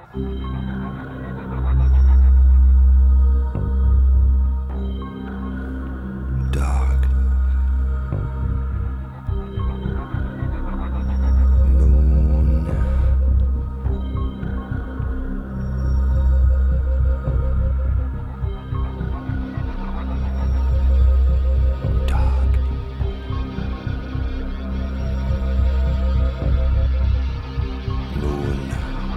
Dark moon, dark moon.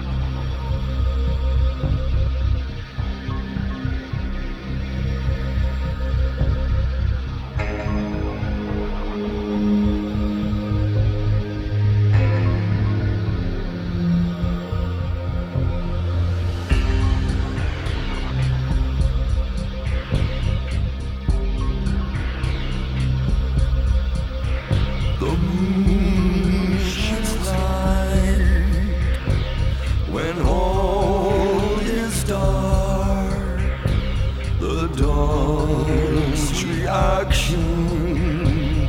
The moon shines light when all is dark. The dawn's reaction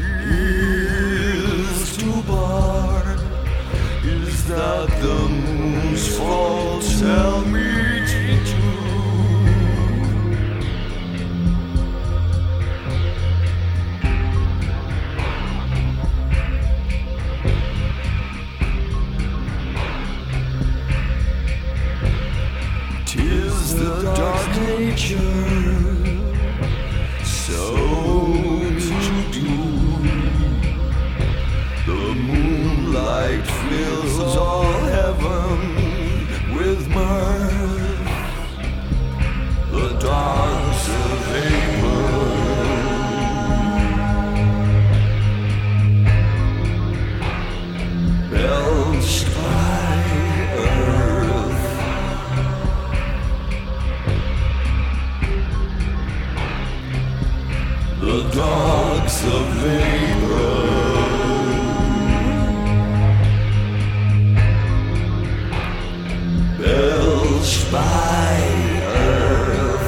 is to bark. Is that the moon's fault? Tell me to do. Tis the dark nature, so to do. The moonlight fills all heaven with mirth. The dark's a vapor, belched by earth. The dog's a vapor, belched by earth.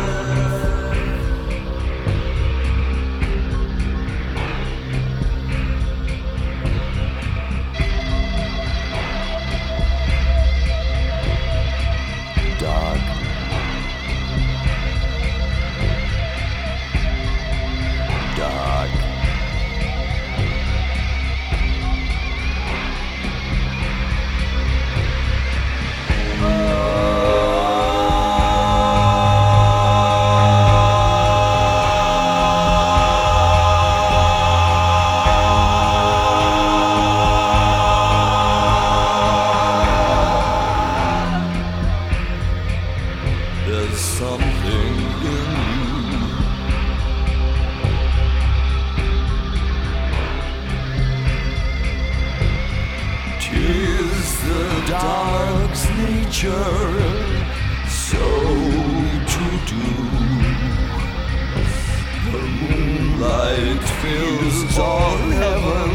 Dark dark there's something in you. Tis the dark's nature, so to do. The moonlight fills all heaven